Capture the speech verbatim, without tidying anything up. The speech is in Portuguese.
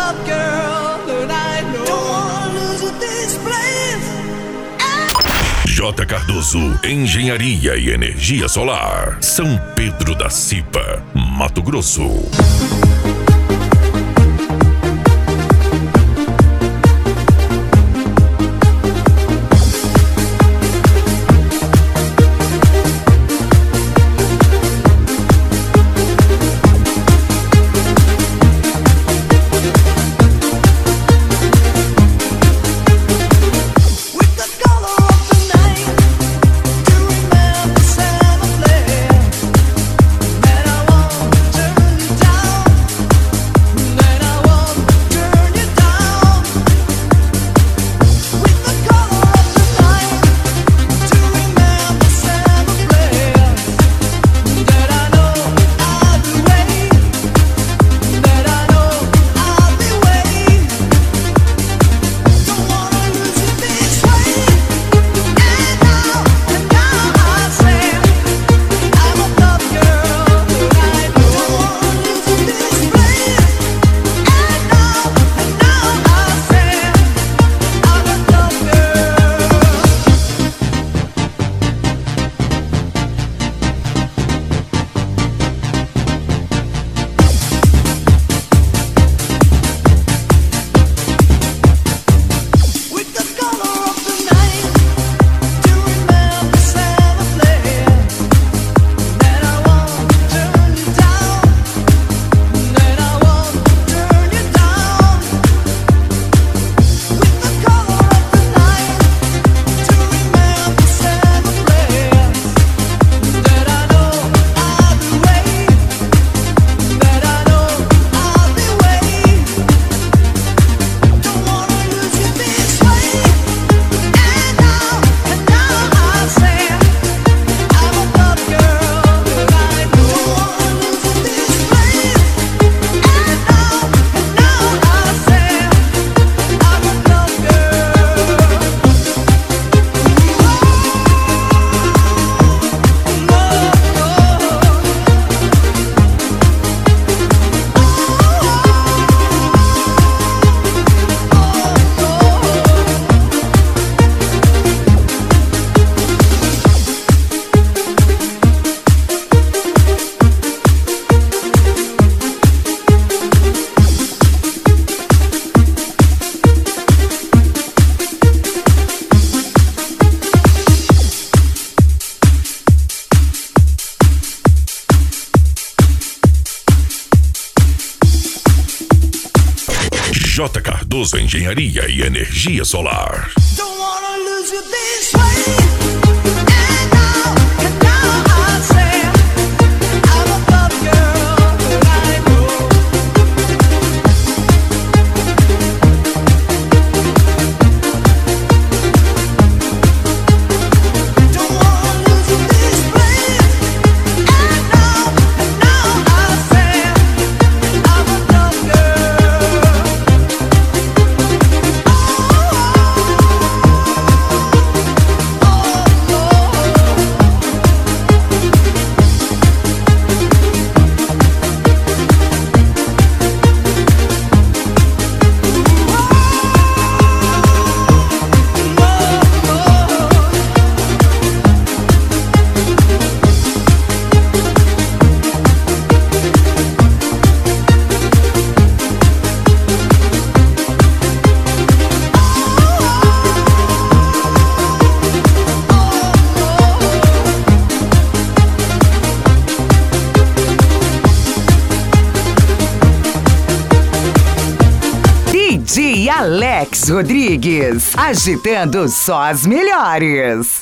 top girl that I know. Don't wanna lose this place. J. Cardoso, Engenharia e Energia Solar, São Pedro da Cipa, Mato Grosso. J. Cardoso, Engenharia e Energia Solar. Don't wanna lose you this way. And now, and now I say I'm a top girl that I know. Don't wanna lose you this way. And now, and now I say I'm a top girl. D J Alex Rodrigues, agitando só as melhores.